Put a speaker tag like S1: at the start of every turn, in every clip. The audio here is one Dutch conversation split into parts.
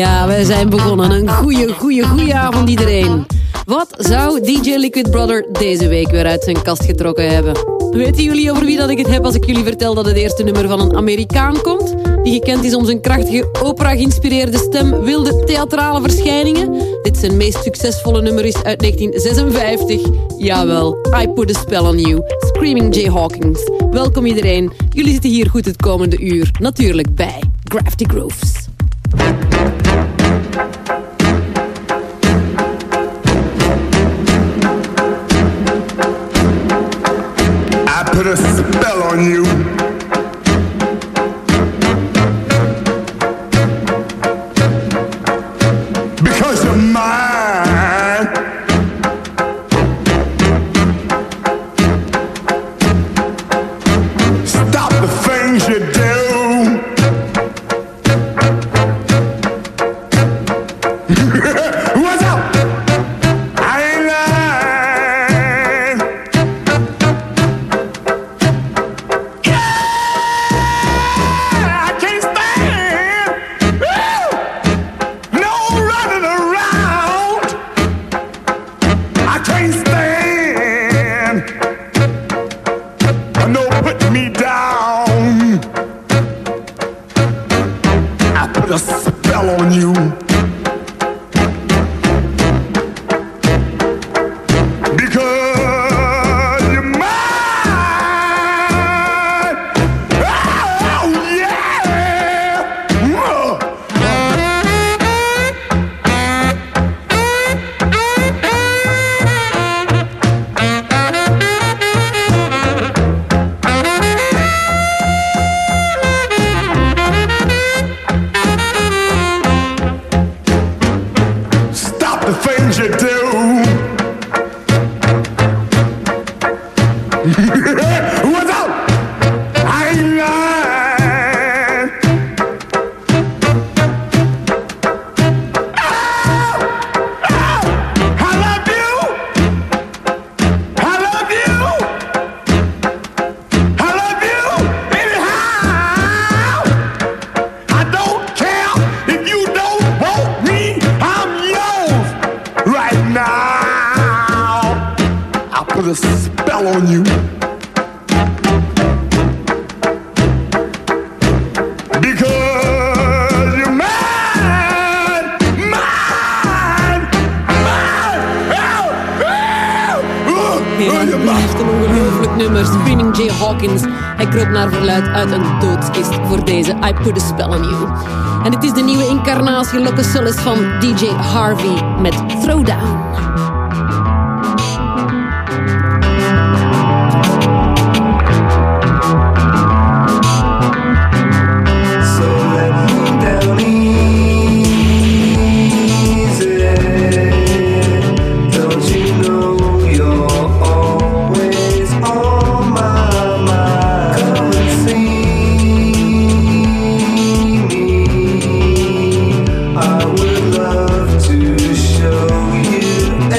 S1: Ja, wij zijn begonnen. Een goeie avond iedereen. Wat zou DJ Liquid Brother deze week weer uit zijn kast getrokken hebben? Weten jullie over wie dat ik het heb als ik jullie vertel dat het eerste nummer van een Amerikaan komt? Die gekend is om zijn krachtige opera-geïnspireerde stem, wilde theatrale verschijningen. Dit zijn meest succesvolle nummer is uit 1956. Jawel, I Put a Spell on You, Screaming Jay Hawkins. Welkom iedereen, jullie zitten hier goed het komende uur. Natuurlijk bij Crafty Grooves.
S2: Put a spell on you. Because you're mine. Stop the things you do. What's up? I ain't lying. A spell on you. Because you're mine. Oh, yeah. The things you do. What's up? I ain't lying. I love you. I love you. I love you anyhow. I don't care if you don't want me. I'm yours. Right now, I'll put a spell on you. Because you're mine, mine, mine.
S1: Hij heeft een ongelooflijk nummer, Screaming Jay Hawkins. Hij kroop naar verluid uit een doodskist voor deze I Put a Spell on You. En het is de nieuwe incarnatie Loco Solis van DJ Harvey met Throwdown.
S3: I would love to show you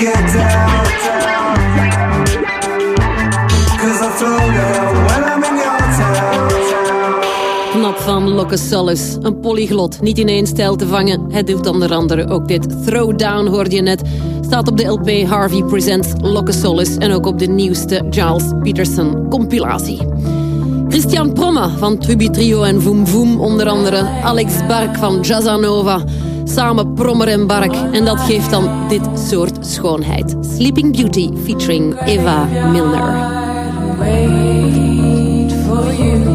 S3: get down, 'cause I flow down when I'm in your town.
S1: Knap van Locosolus, een polyglot, niet in één stijl te vangen. Hij doet onder andere ook dit. Throwdown hoorde je net. Staat op de LP Harvey Presents Locosolus en ook op de nieuwste Giles Peterson compilatie. Christian Promme van Truby Trio en Voem Voem onder andere. Alex Bark van Jazzanova. Samen Prommer en Bark. En dat geeft dan dit soort schoonheid. Sleeping Beauty featuring Eva Milner.
S4: Wait for you.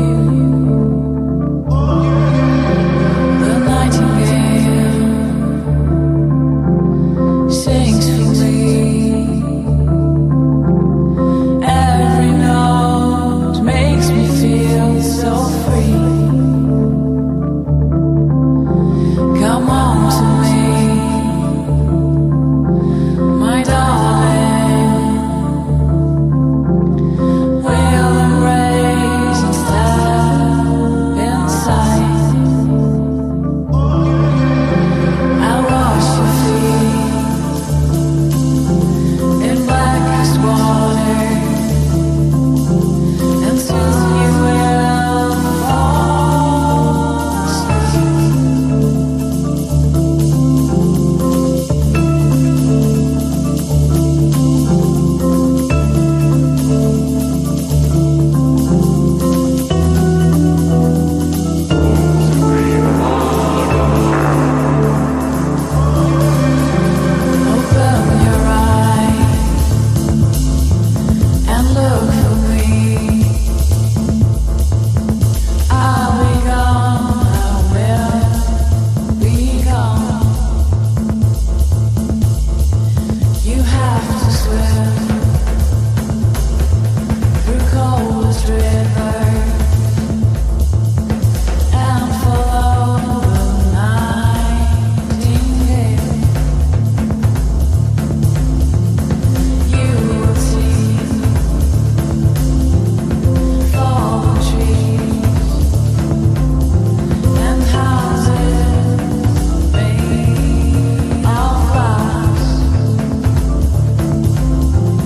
S4: Sings for me. Every note makes me feel so free. Come on to me, my darling. We'll embrace and step inside. I'll wash your feet in blackest water, and soon you will fall asleep. Open your eyes and look for me. I'll be gone, I will be gone. You have to swim through coldest rivers and follow the nightingale. You will see fallen trees and houses made of glass.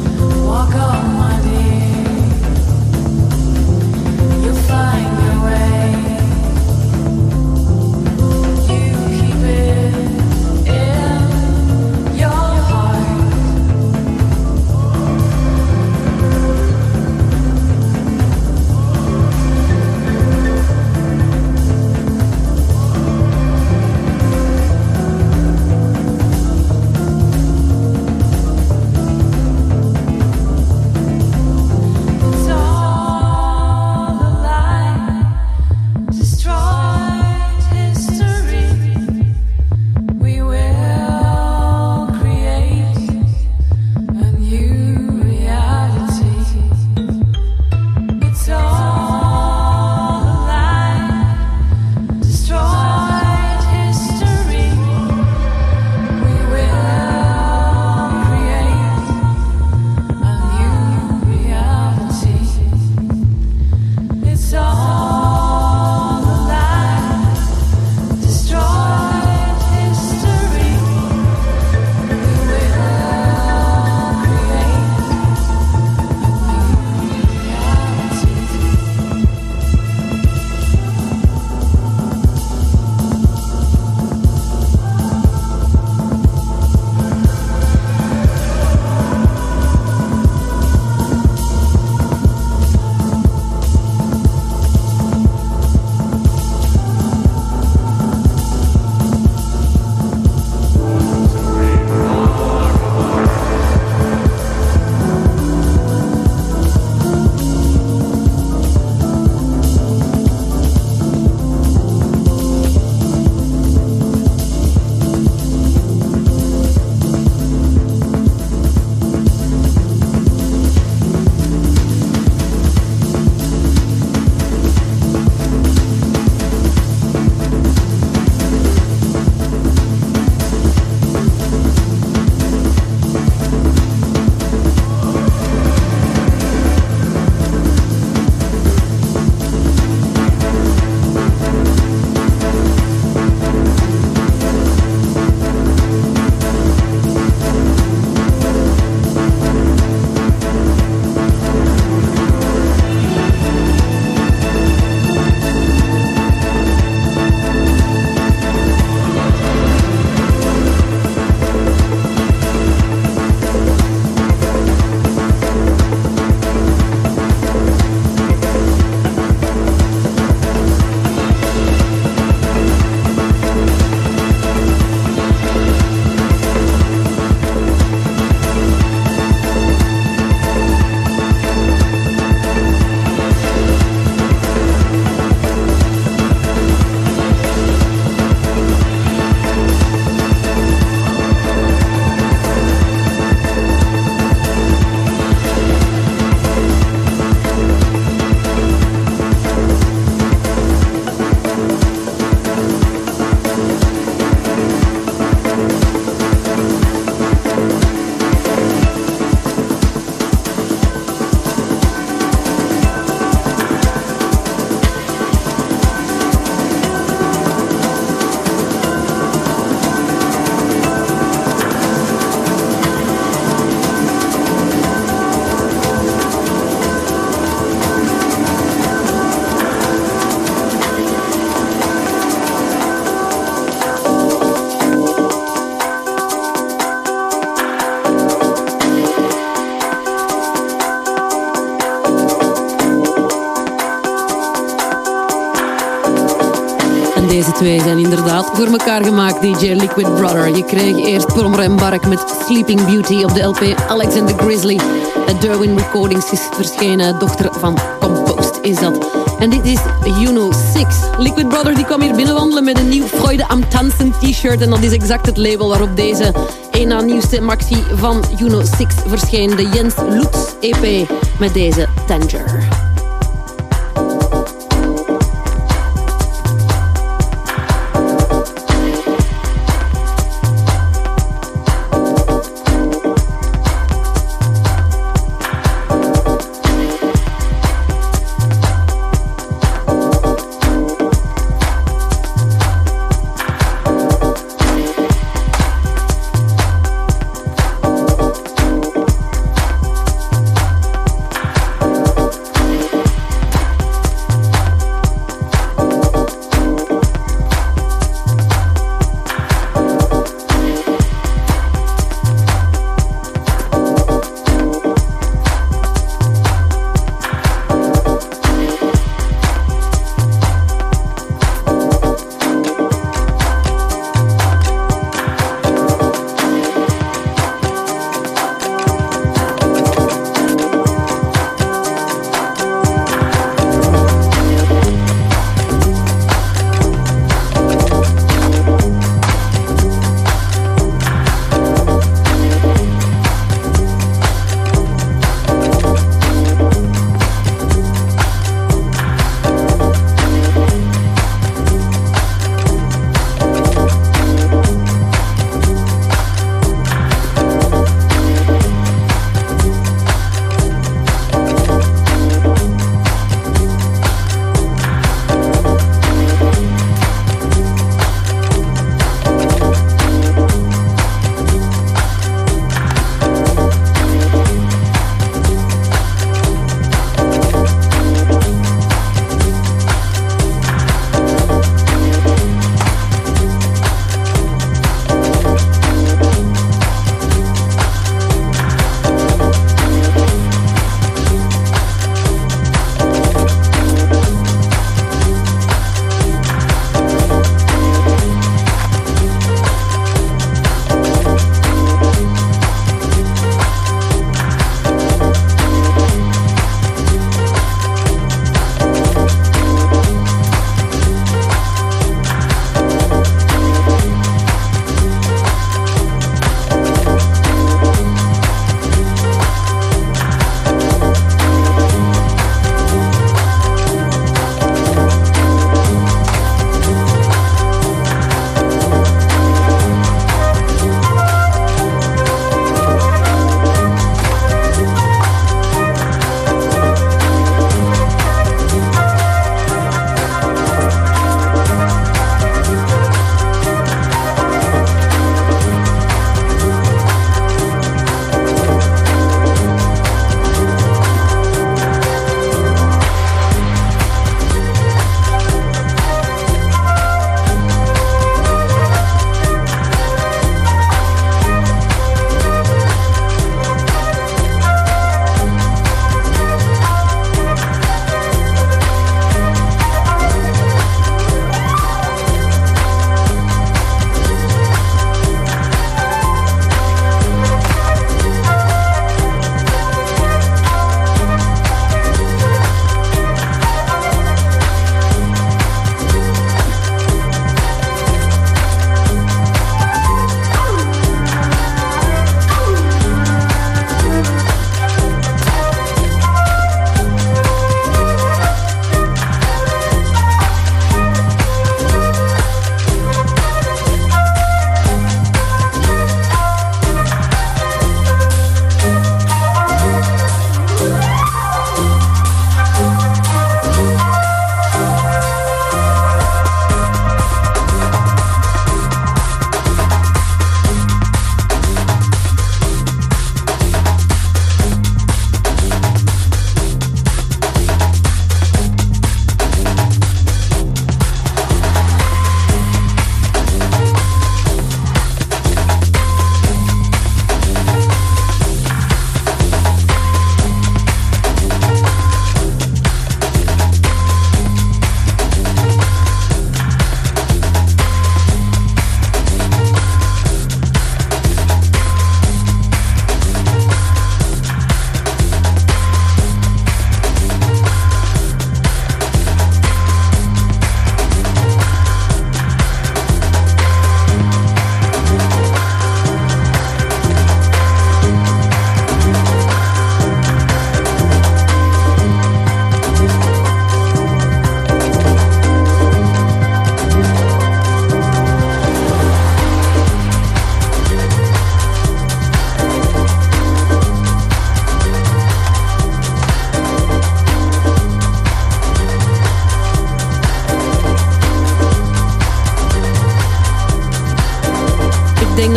S1: deze twee zijn inderdaad voor elkaar gemaakt, DJ Liquid Brother. Je kreeg eerst Prommer en Bark met Sleeping Beauty op de LP Alex and the Grizzly. Derwin Recordings is verschenen, dochter van Compost is dat. En dit is Juno 6. Liquid Brother die kwam hier binnenwandelen met een nieuw Freude am Tanzen t-shirt. En dat is exact het label waarop deze een na nieuwste maxi van Juno 6 verscheen. De Jens Lutz EP met deze Tanger.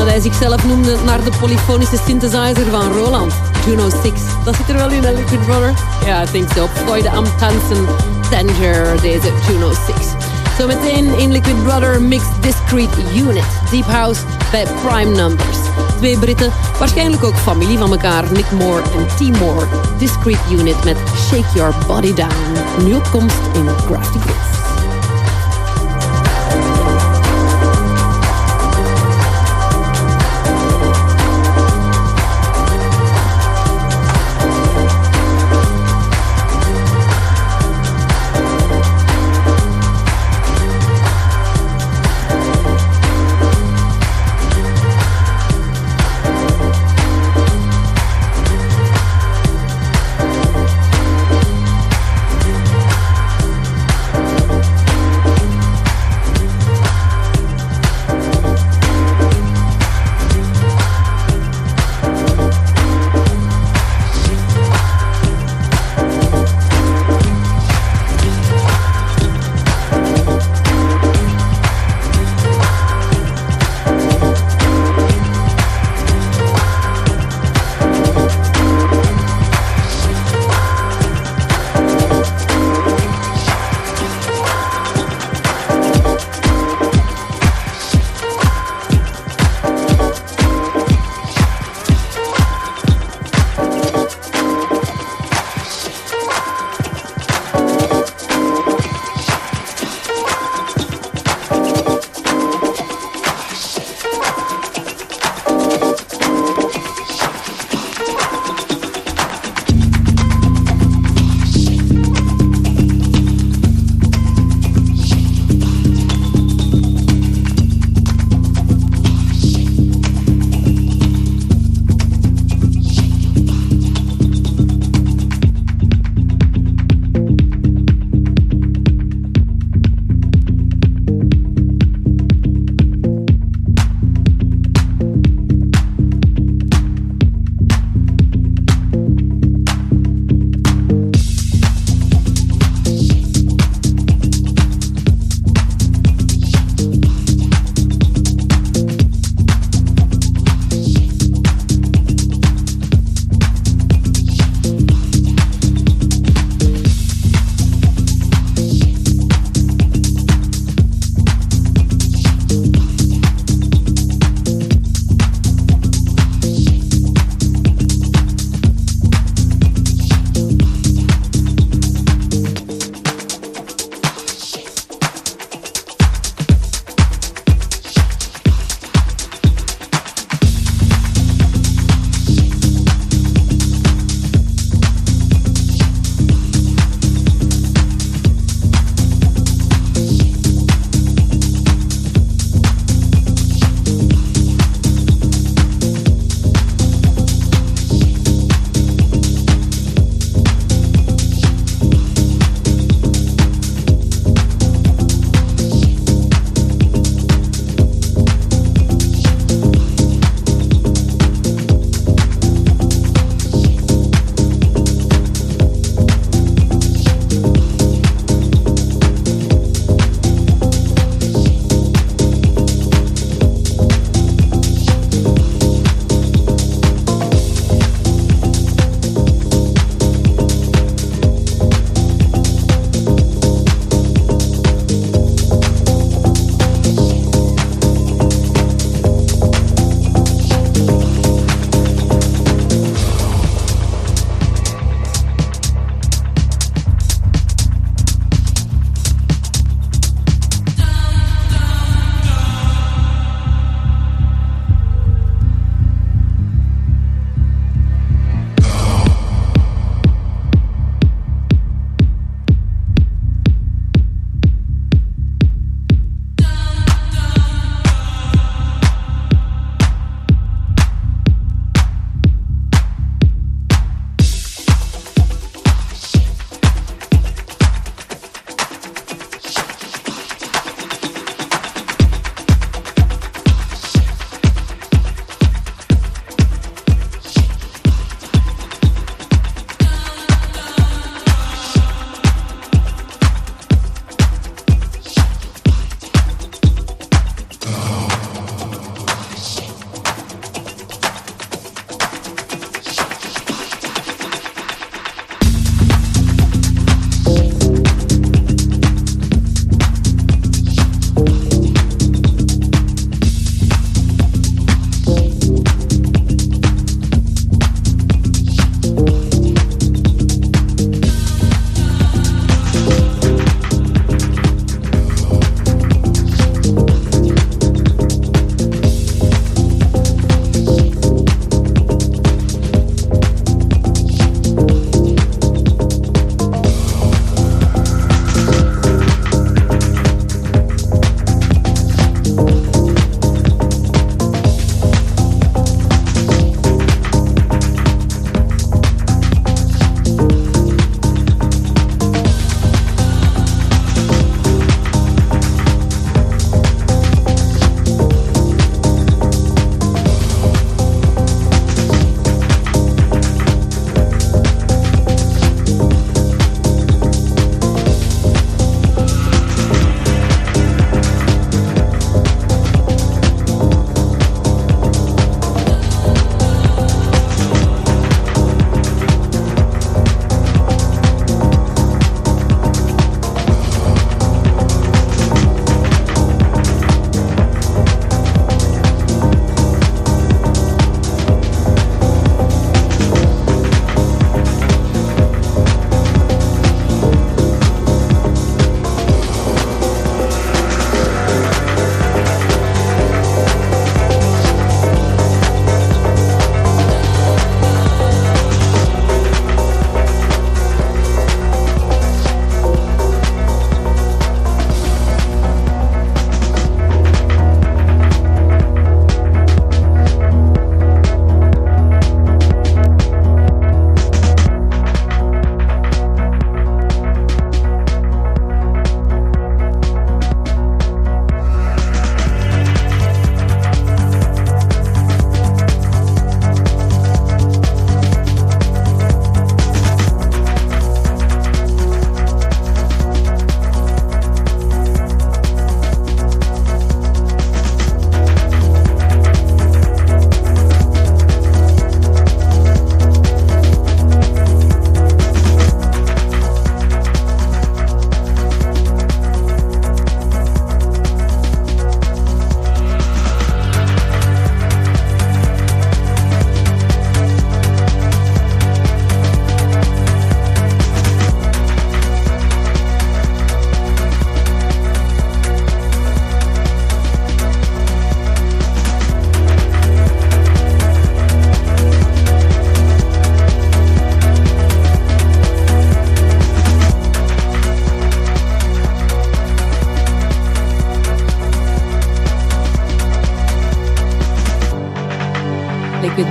S1: dat hij zichzelf noemde naar de polyfonische synthesizer van Roland. Juno 6. Dat zit er wel in, hè, Liquid Brother? Ja, ik denk zo. Freude am Tanzen, Danger, deze Juno 6. Zometeen in Liquid Brother Mixed Discrete Unit. Deep House bij Prime Numbers. 2 Britten, waarschijnlijk ook familie van elkaar. Nick Moore en T. Moore. Discrete Unit met Shake Your Body Down. Nu op komst in Crafty Grooves.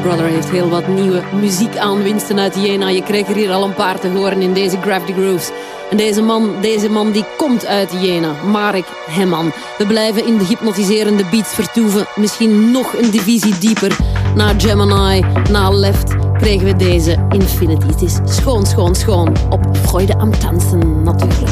S1: Brother heeft heel wat nieuwe muziekaanwinsten uit Jena. Je krijgt er hier al een paar te horen in deze Gravity Grooves. En deze man die komt uit Jena, Marek Hemman. We blijven in de hypnotiserende beats vertoeven. Misschien nog een divisie dieper. Na Gemini, na Left kregen we deze Infinity. Het is schoon, schoon, schoon. Op Freude am Tanzen natuurlijk.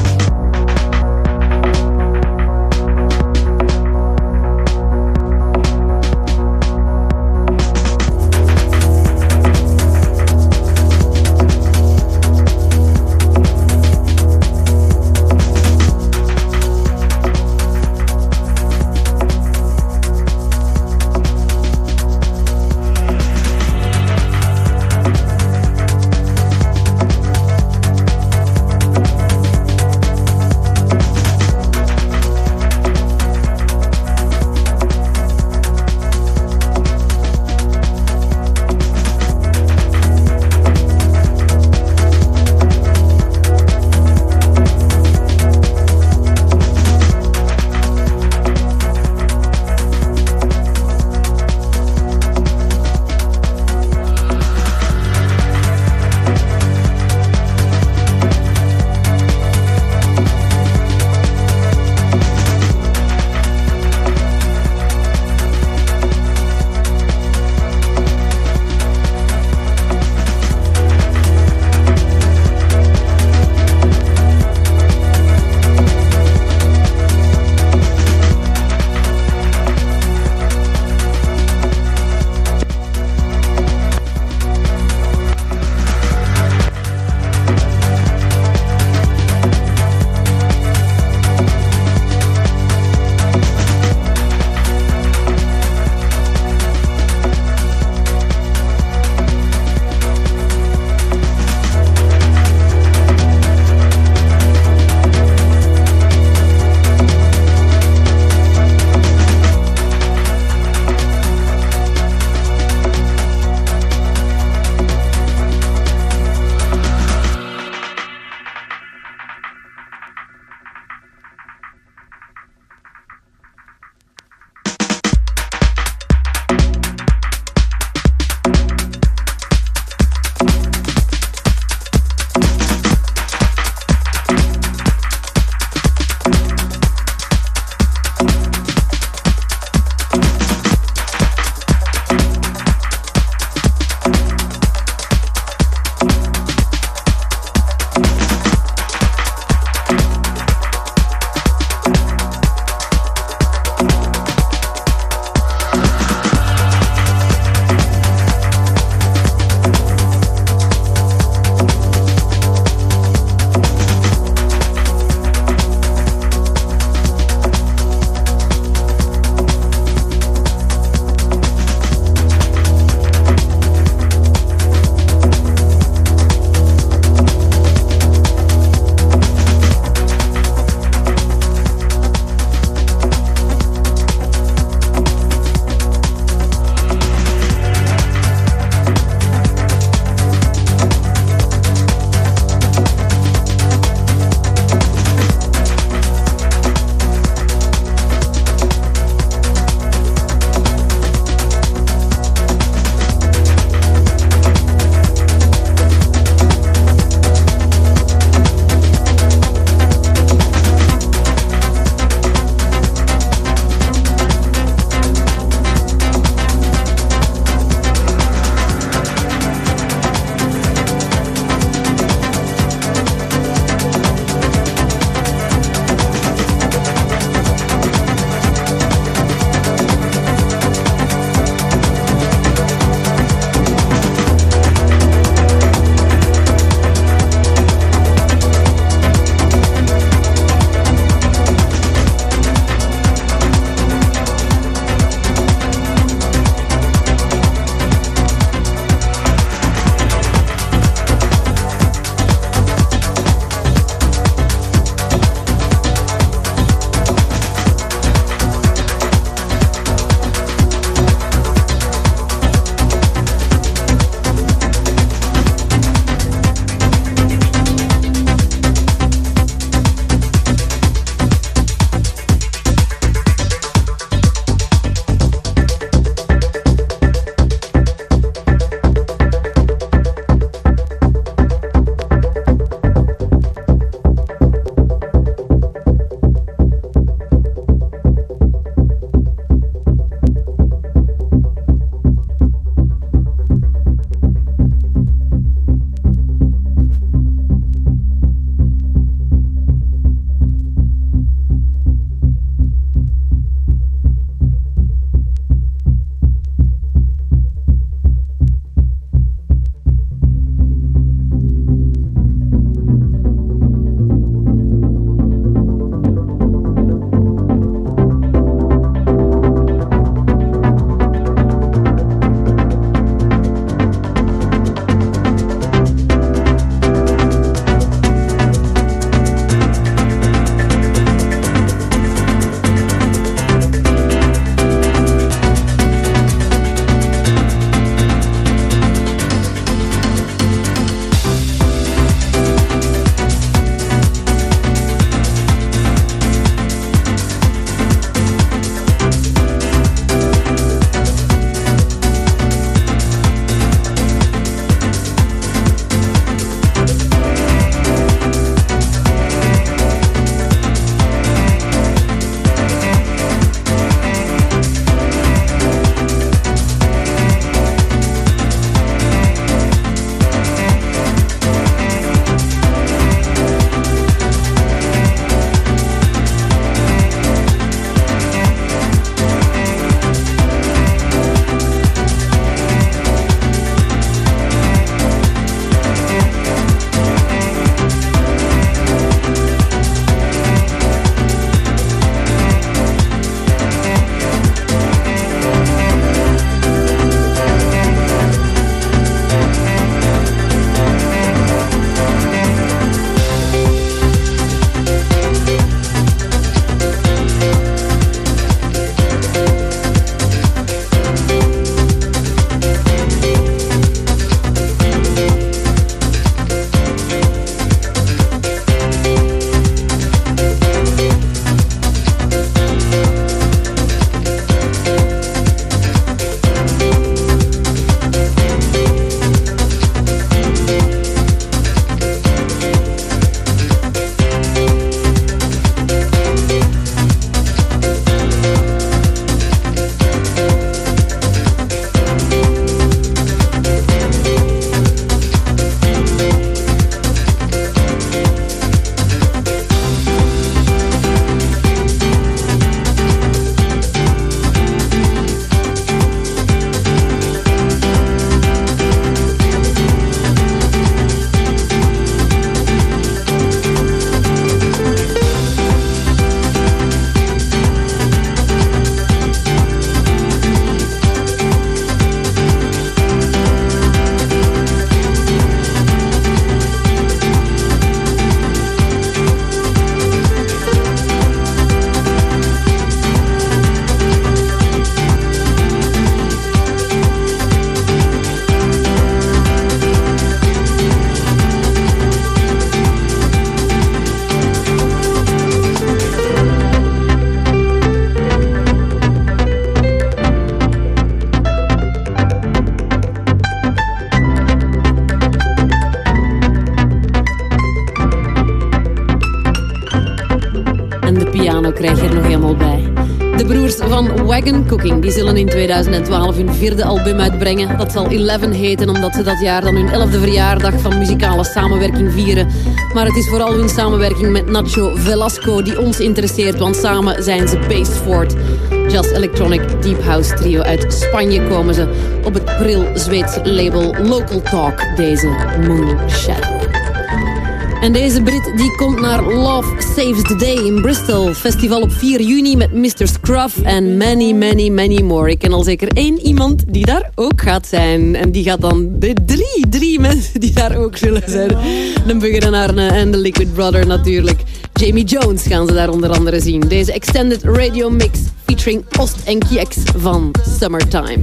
S1: krijg je er nog helemaal bij. De broers van Wagon Cooking die zullen in 2012 hun 4e album uitbrengen. Dat zal 11 heten, omdat ze dat jaar dan hun 11e verjaardag van muzikale samenwerking vieren. Maar het is vooral hun samenwerking met Nacho Velasco die ons interesseert, want samen zijn ze Based Fort. Jazz Electronic Deep House trio uit Spanje komen ze op het pril Zweedse label Local Talk, deze Moon Shadow. En deze Brit die komt naar Love Saves the Day in Bristol. Festival op 4 juni met Mr. Scruff en many more. Ik ken al zeker 1 iemand die daar ook gaat zijn. En die gaat dan de drie mensen die daar ook zullen zijn. De Buggerenarne en de Liquid Brother natuurlijk. Jamie Jones gaan ze daar onder andere zien. Deze extended radio mix featuring Ost en Kieks van Summertime.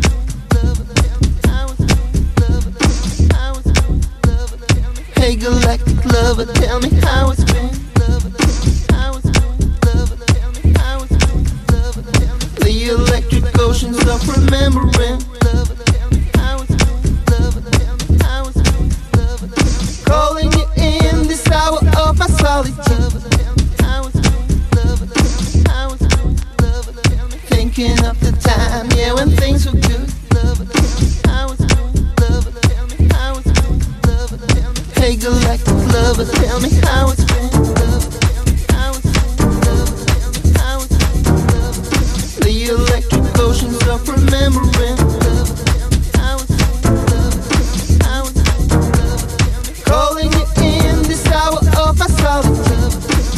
S5: Hey galactic lover, tell me how it's been. The electric oceans of remembering. Calling you in this hour of my solitude. Thinking of the time, yeah, when things were good. Hey galactic lover, tell me how it's been. The electric oceans of remembering. Calling you in this hour of my solitude.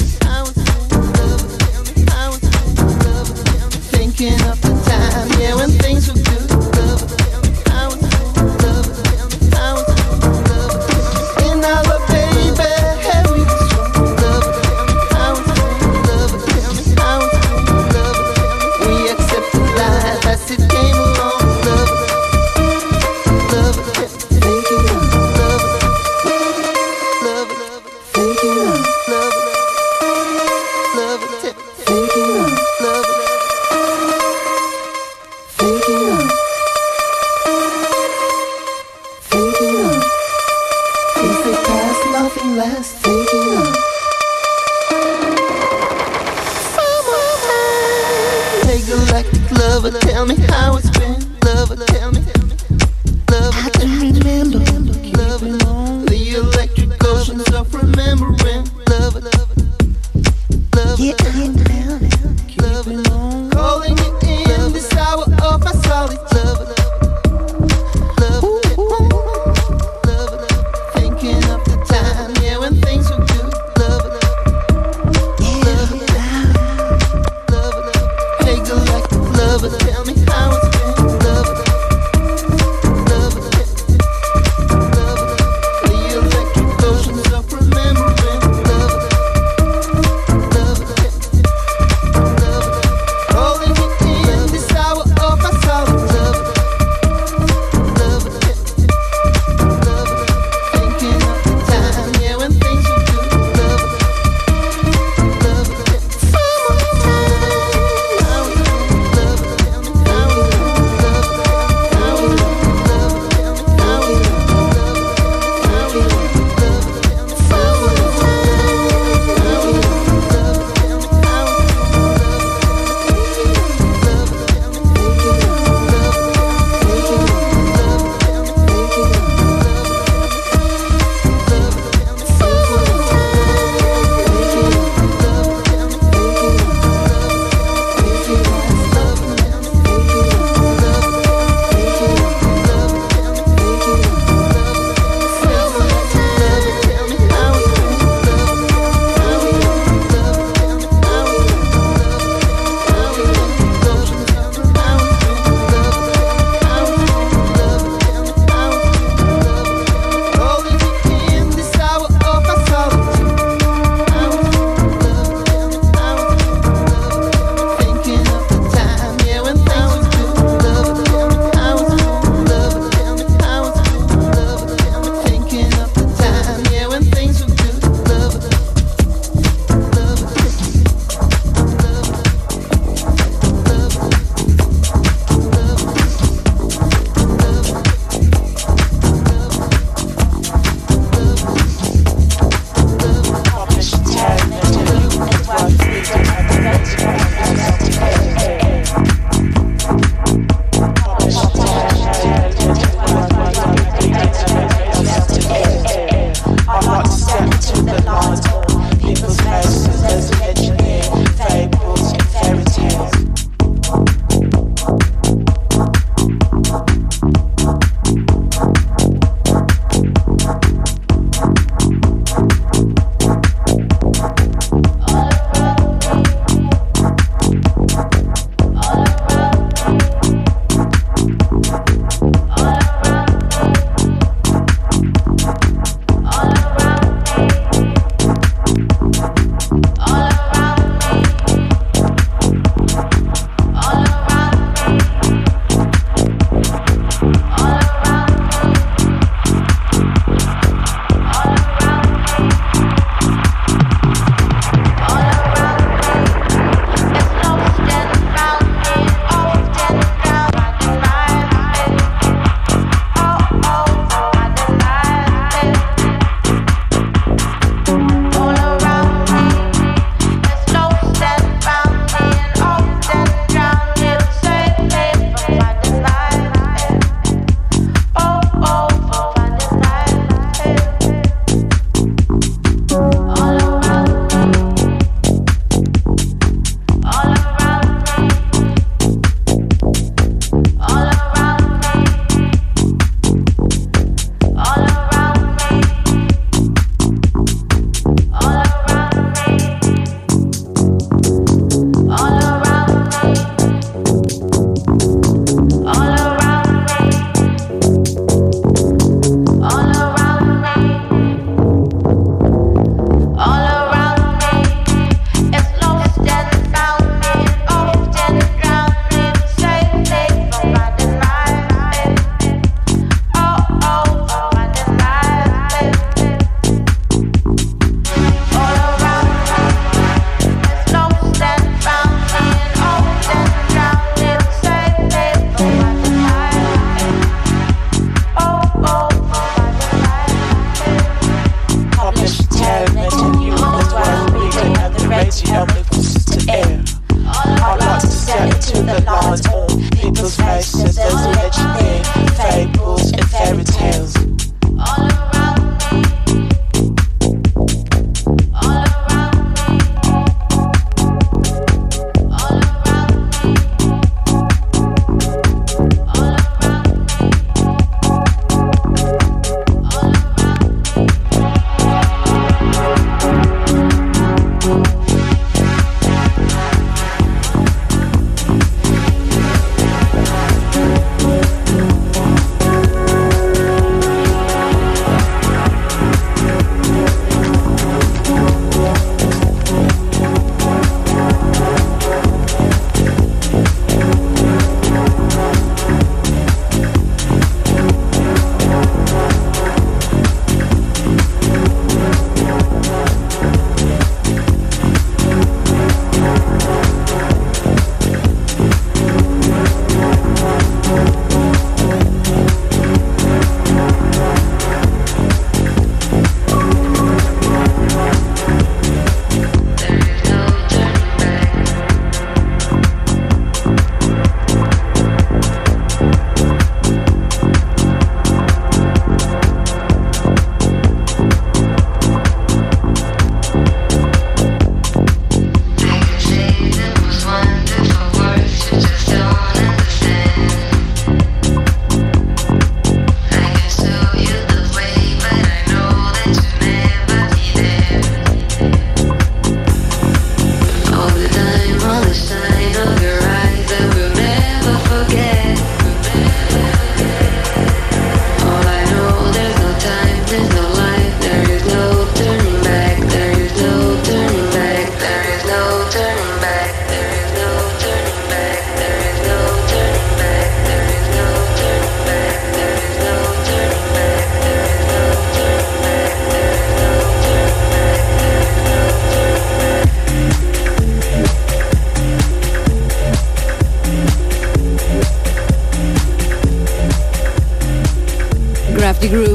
S5: Thinking of the time, yeah, when things were good.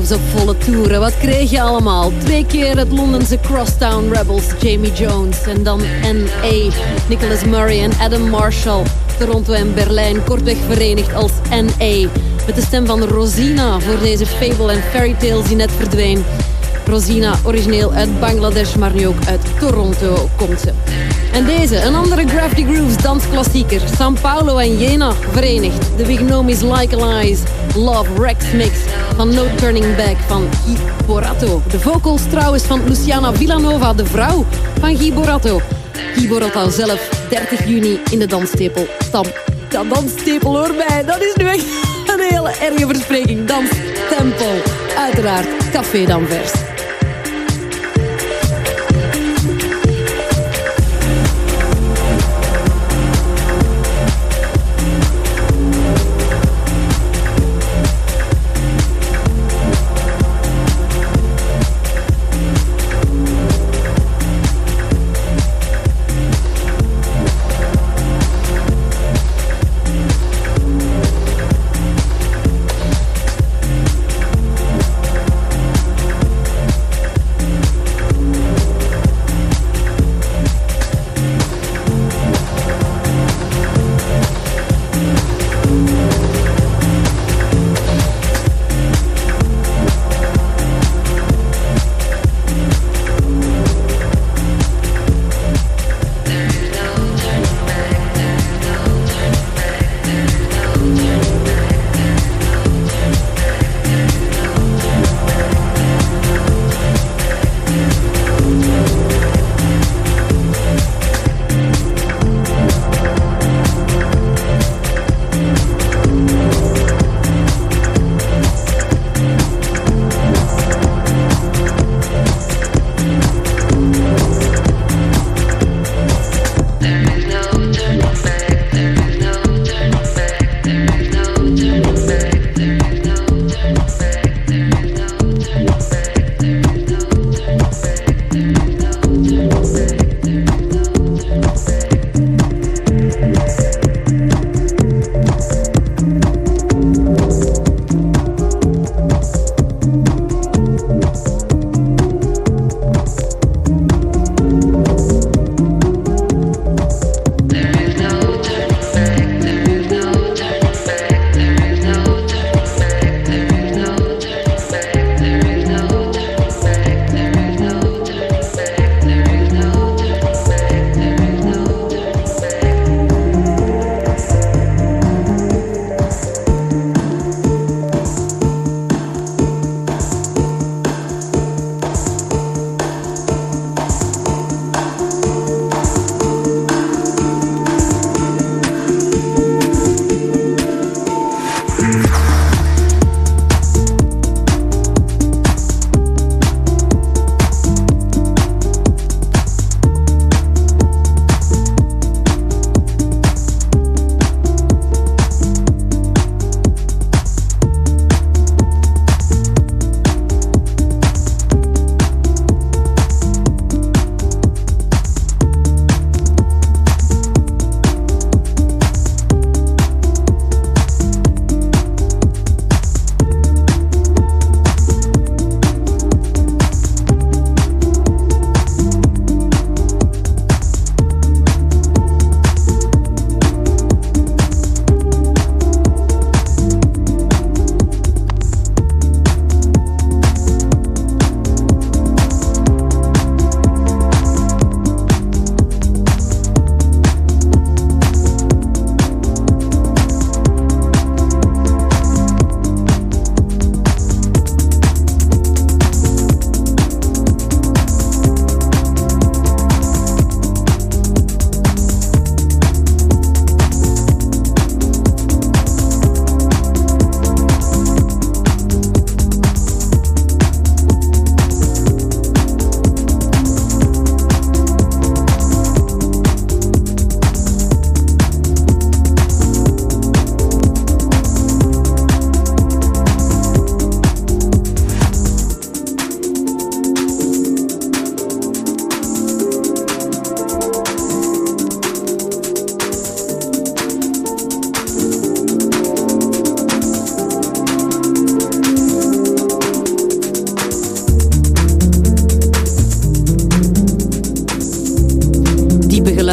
S1: Clubs op volle toeren. Wat kreeg je allemaal? 2 keer het Londense Crosstown Rebels, Jamie Jones. En dan N.A., Nicholas Murray en Adam Marshall. Toronto en Berlijn kortweg verenigd als N.A. Met de stem van Rosina voor deze fable en fairy tales die net verdween. Rosina, origineel uit Bangladesh, maar nu ook uit Toronto komt ze. En deze, een andere Gravity Grooves dansklassieker. São Paulo en Jena verenigd. De Big Nomies Like Lies, Love Rex Mix van No Turning Back van Guy Boratto. De vocals trouwens van Luciana Villanova, de vrouw van Guy Boratto. Guy Boratto zelf, 30 juni in de danstepel. Stam. Ja, danstepel hoor mij. Dat is nu echt een hele erge verspreking. Danstempel. Uiteraard, Café d'Anvers.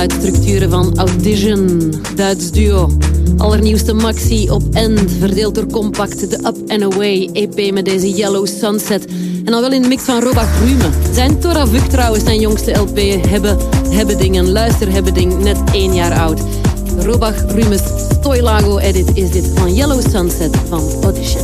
S1: geluidsstructuren van Audition, Duits duo. Allernieuwste maxi op End, verdeeld door Compact, de Up and Away EP met deze Yellow Sunset. En dan wel in de mix van Robach Rume. Zijn Tora Vuk trouwens, zijn jongste LP, Hebbeding, een luisterhebbeding, net 1 jaar oud. Robach Rume's Stoilago edit is dit van Yellow Sunset van Audition.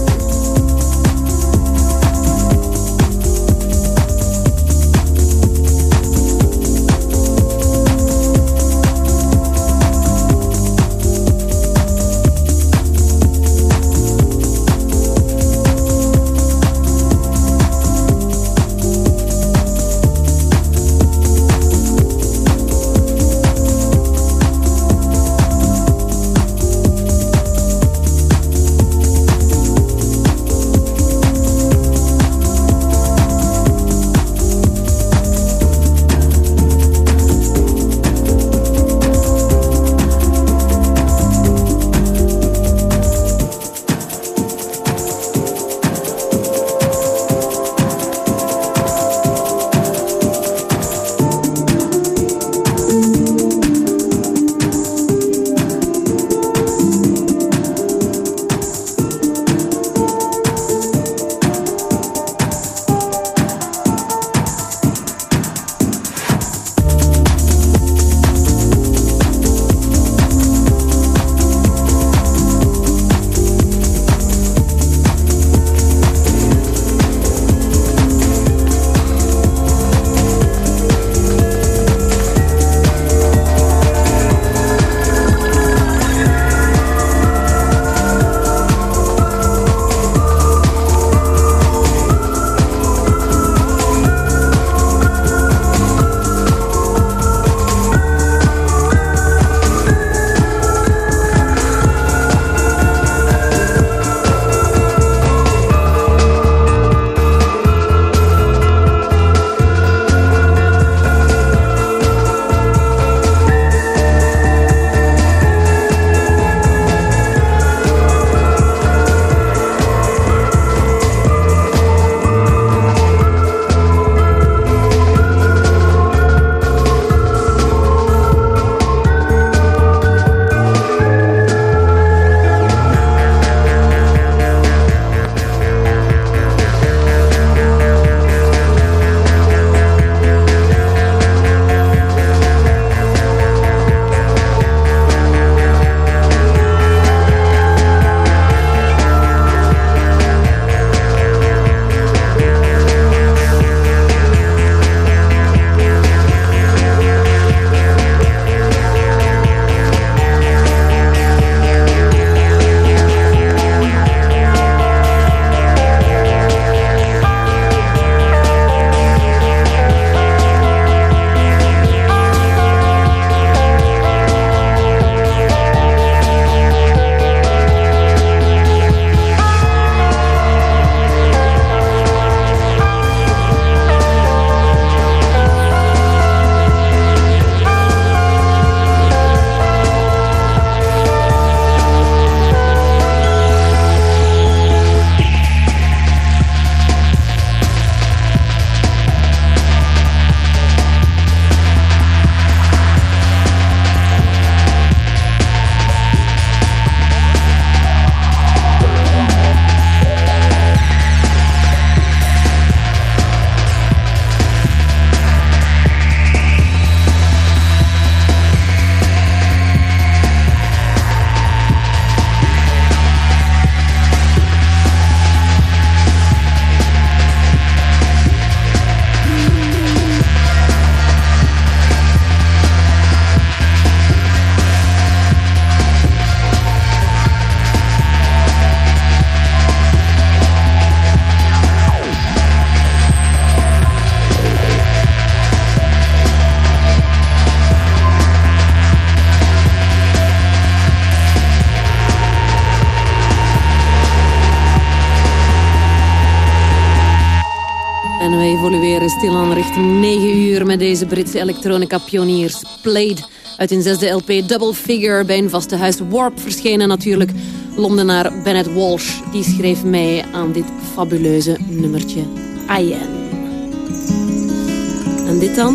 S1: evolueren stilaan richting 9 uur met deze Britse elektronica pioniers. Played uit hun 6e LP Double Figure bij hun vaste huis Warp verschenen natuurlijk. Londenaar Bennett Walsh die schreef mee aan dit fabuleuze nummertje I Am. En dit dan?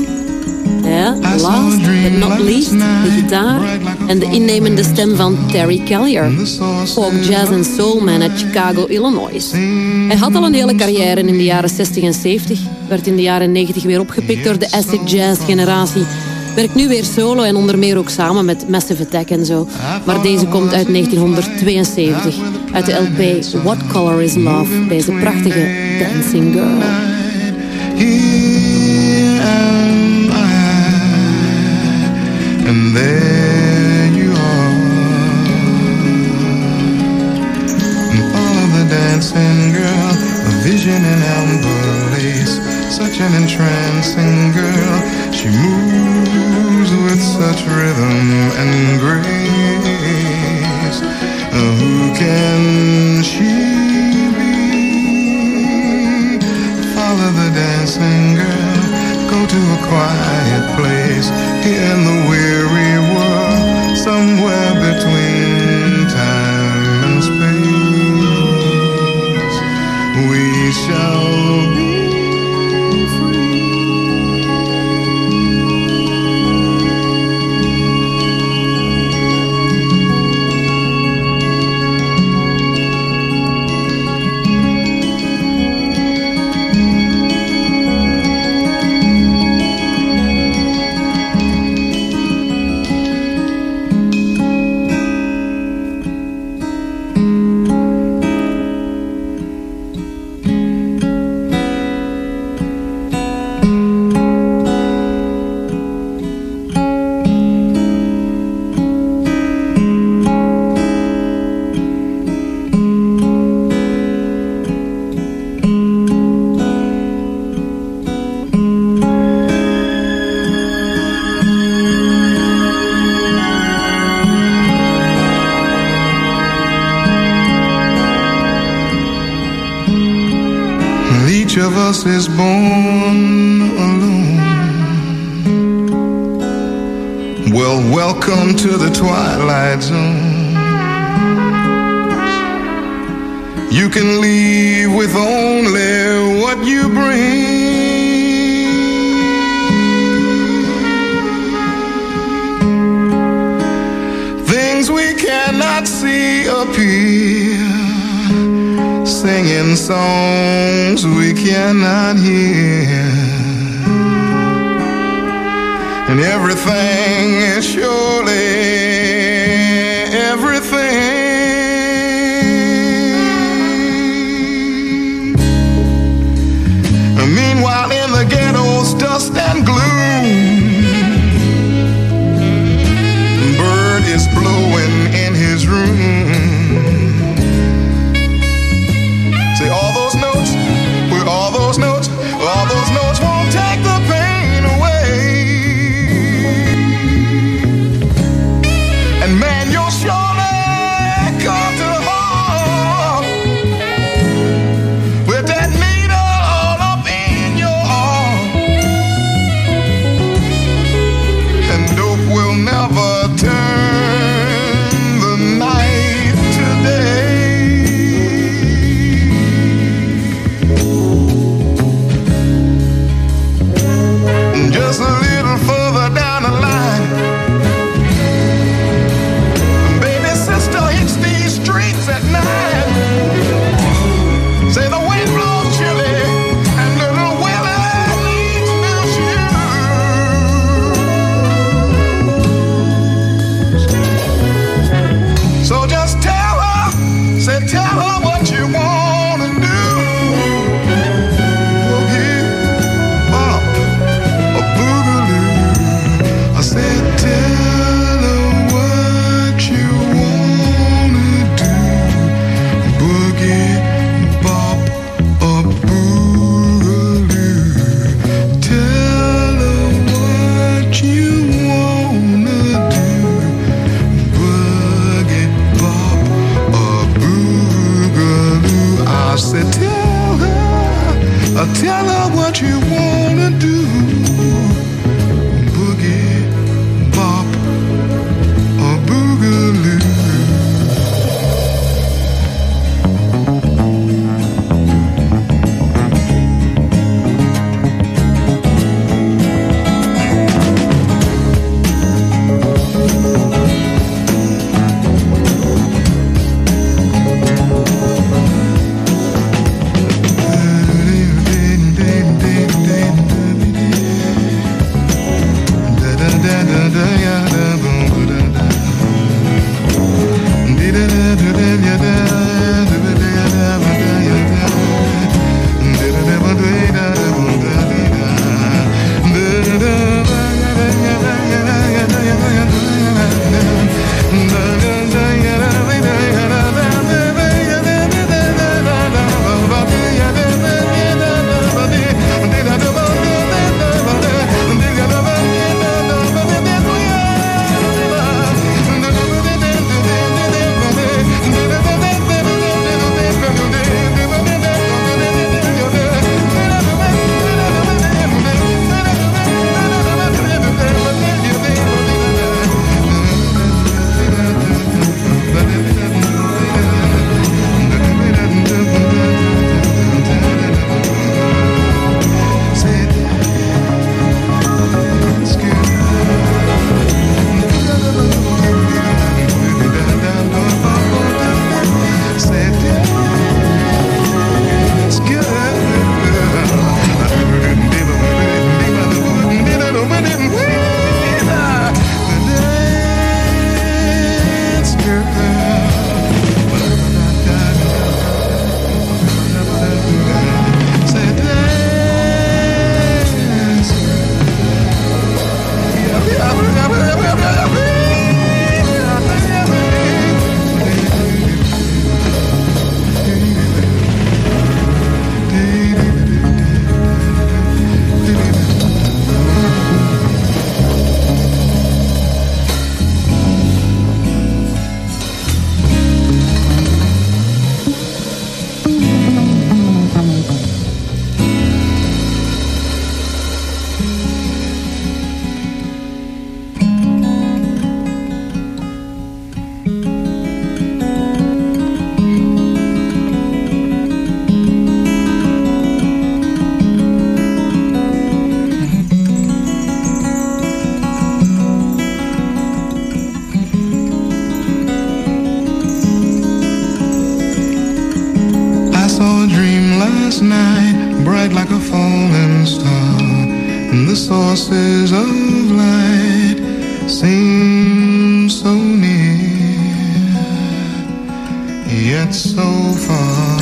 S1: Ja, last but not least, de gitaar en de innemende stem van Terry Callier, folk, jazz en soulman uit Chicago, Illinois. Hij had al een hele carrière in de jaren 60 en 70, werd in de jaren 90 weer opgepikt door de acid jazz generatie, werkt nu weer solo en onder meer ook samen met Massive Attack en zo. Maar deze komt uit 1972, uit de LP What Color Is Love, deze prachtige Dancing Girl.
S6: Here am I, and there you are, and follow the dancing girl, a vision in amber lace, such an entrancing girl. She moves with such rhythm and grace. Who can she be? Follow the dancing girl, go to a quiet place in the weary world, somewhere between time and space. We shall be of us is born alone. Well, welcome to the twilight zone. You can leave with only what you bring. Things we cannot see appear, singing songs we cannot hear, and everything is surely everything. Meanwhile, in the ghetto's dust and gloom, bird is blowing in his room. All those notes won't take the pain away. And man, you'll surely come to harm with that needle all up in your arm. And dope will never turn the night to day. Just a little further down the line, baby sister hits these streets at night. Say the wind blows chilly and little Willie needs new shoes. So just tell her what you wanna do. Tell her what you wanna do. Boogie, bop, or boogaloo. Tell her what you wanna do. Boogie, bop, or boogaloo. I said tell her what you wanna do. Boogie, bop, or boogaloo. bright like a falling star, and the sources of light seem so near, yet so far.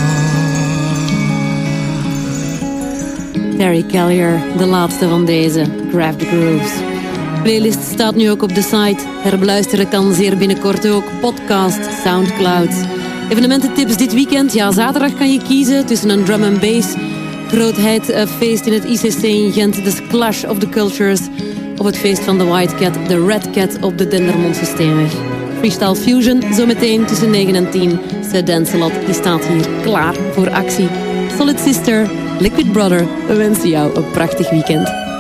S1: Terry Callier, de laatste van deze, Grab the Grooves. Playlist staat nu ook op de site. Herbeluisteren kan zeer binnenkort ook. Podcast, Soundcloud. Evenemententips dit weekend. Ja, zaterdag kan je kiezen tussen een drum and bass grootheidfeest in het ICC in Gent, de Clash of the Cultures, op het feest van de White Cat, de Red Cat op de Dendermondse Steenweg. Freestyle Fusion, zometeen tussen 9 en 10. Sir Dancelot, die staat hier klaar voor actie. Solid Sister, Liquid Brother, we wensen jou een prachtig weekend.